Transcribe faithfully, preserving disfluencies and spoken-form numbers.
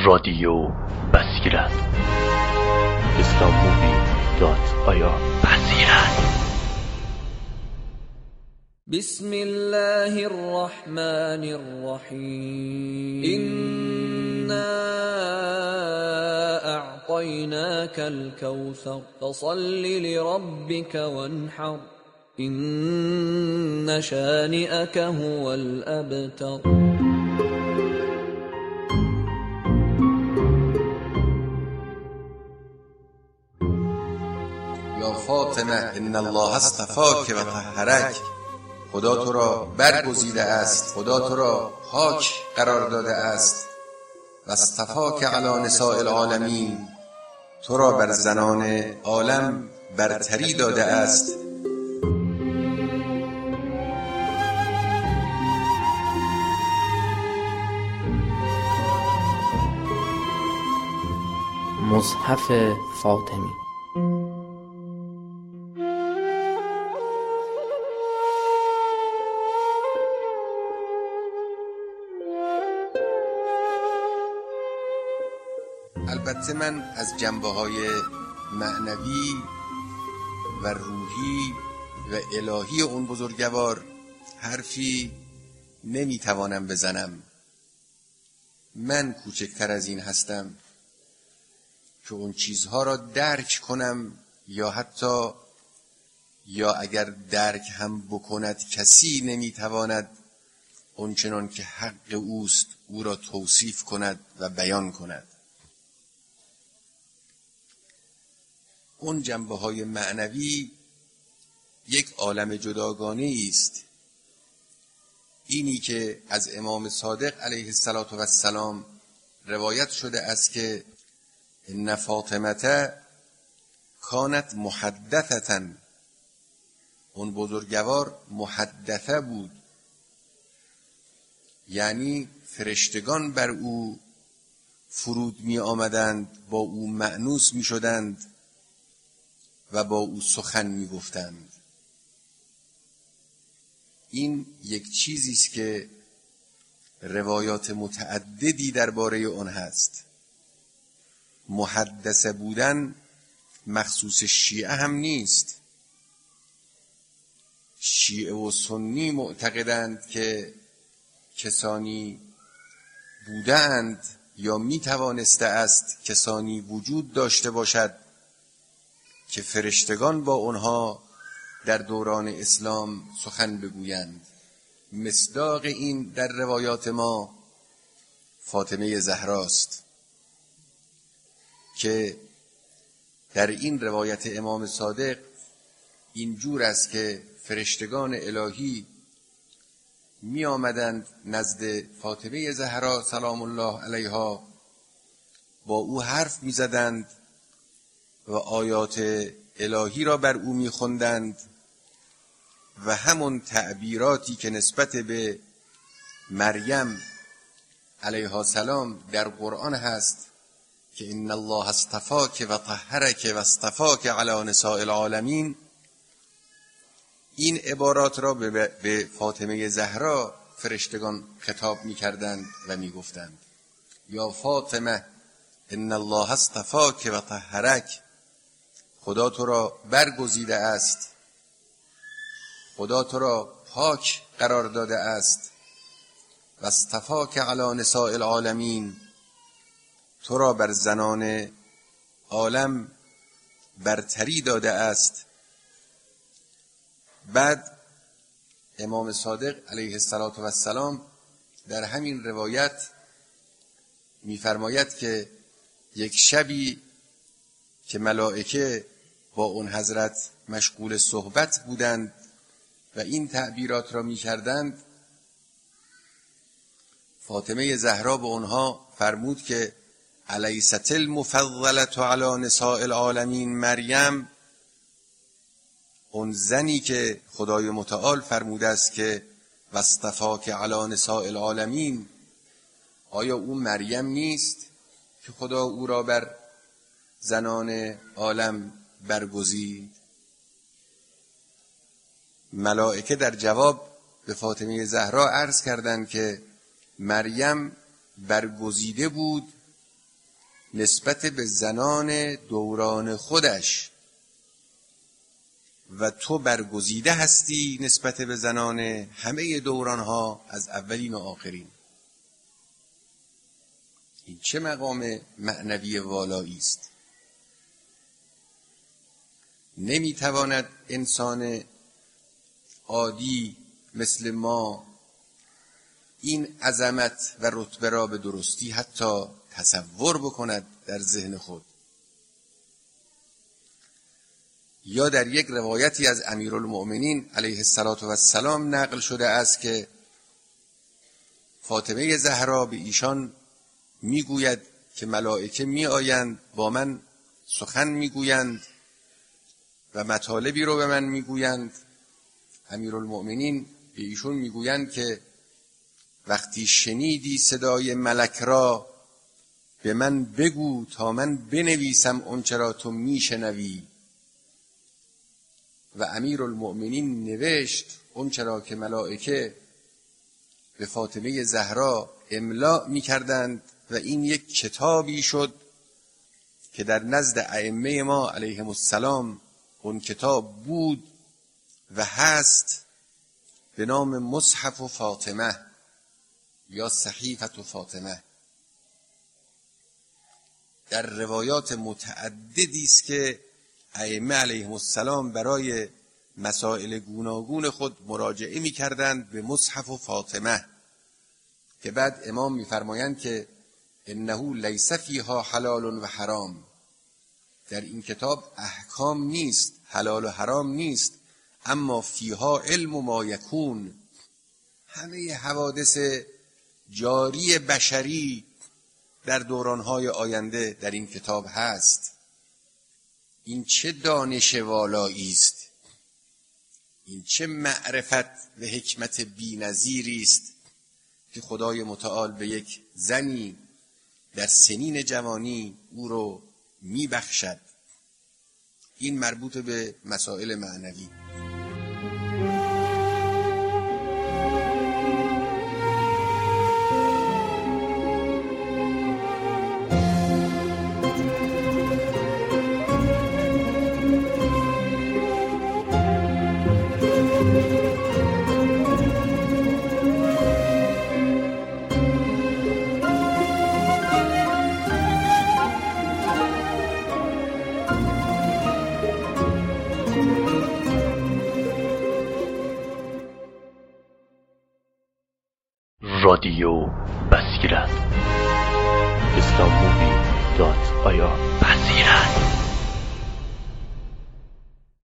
رادیو بصیرت اسلام مووی دات آی آر. بصیرت. بسم الله الرحمن الرحیم إنا أعطيناك الكوثر فصل لربك وانحر إن شانئك هو الأبتر. یا فاطمه ان الله اصطفاک و طهرک، خدا تو را برگزیده است، خدا تو را پاک قرار داده است و اصطفاک علی نساء العالمین، تو را بر زنان عالم برتری داده است. مصحف فاطمی. البته من از جنبه‌های معنوی و روحی و الهی اون بزرگوار حرفی نمیتوانم بزنم. من کوچکتر از این هستم که اون چیزها را درک کنم، یا حتی یا اگر درک هم بکند کسی نمیتواند اون چنان که حق اوست او را توصیف کند و بیان کند. اون جنبه‌های معنوی یک عالم جداگانه است. اینی که از امام صادق علیه السلام روایت شده است که ان فاطمه کانت محدثة، اون بزرگوار محدثه بود، یعنی فرشتگان بر او فرود می آمدند، با او مأنوس می شدند و با او سخن می گفتند. این یک چیزی است که روایات متعددی درباره آن هست. محدثه بودن مخصوص شیعه هم نیست. شیعه و سنی معتقدند که کسانی بودند یا می توانسته است کسانی وجود داشته باشد که فرشتگان با آنها در دوران اسلام سخن بگویند. مصداق این در روایات ما فاطمه زهراست که در این روایت امام صادق اینجور است که فرشتگان الهی می آمدند نزد فاطمه زهرا سلام الله علیها، با او حرف می زدند و آیات الهی را بر او می خوندند و همون تعبیراتی که نسبت به مریم علیها السلام در قرآن هست که ان الله اصطفاک و طهرک و اصطفاک علی نساء العالمین، این عبارات را به فاطمه زهرا فرشتگان خطاب می کردند و می گفتند یا فاطمه ان الله اصطفاک و طهرک، خدا تو را برگزیده است، خدا تو را پاک قرار داده است و اصطفاک علی نساء العالمین، تو را بر زنان عالم برتری داده است. بعد امام صادق علیه السلام در همین روایت می‌فرماید که یک شبی که ملائکه با اون حضرت مشغول صحبت بودند و این تعبیرات را می‌کردند، فاطمه زهرا به اونها فرمود که الیست المفضلة علی نساء العالمین مریم، اون زنی که خدای متعال فرموده است که واصطفاک علی نساء العالمین، آیا او مریم نیست که خدا او را بر زنان عالم برگزید؟ ملائکه در جواب به فاطمه زهرا عرض کردند که مریم برگزیده بود نسبت به زنان دوران خودش و تو برگزیده هستی نسبت به زنان همه دورانها از اولین و آخرین. این چه مقام معنوی والایی است! نمیتواند انسان عادی مثل ما این عظمت و رتبه را به درستی حتی تصور بکند در ذهن خود. یا در یک روایتی از امیرالمؤمنین علیه السلام نقل شده است که فاطمه زهرا به ایشان میگوید که ملائکه میآیند با من سخن میگویند و مطالبی رو به من میگویند. امیرالمؤمنین به ایشون میگویند که وقتی شنیدی صدای ملک را به من بگو تا من بنویسم آنچه را تو میشنوی. و امیرالمؤمنین نوشت آنچه را که ملائکه به فاطمه زهرا املا میکردند و این یک کتابی شد که در نزد ائمه ما علیهم السلام اون کتاب بود و هست به نام مصحف فاطمه یا صحیفه فاطمه. در روایات متعددی است که ائمه علیهم السلام برای مسائل گوناگون خود مراجعه می‌کردند به مصحف فاطمه که بعد امام می‌فرمایند که انه لیس فیها حلال و حرام. در این کتاب احکام نیست، حلال و حرام نیست، اما فیها علم و ما یکون. همه حوادث جاری بشری در دورانهای آینده در این کتاب هست. این چه دانش والایی است! این چه معرفت و حکمت بی‌نظیری است که خدای متعال به یک زنی در سنین جوانی او رو میبخشد. این مربوط به مسائل معنوی. رادیو بصیرت اسلام مووی دات آی آر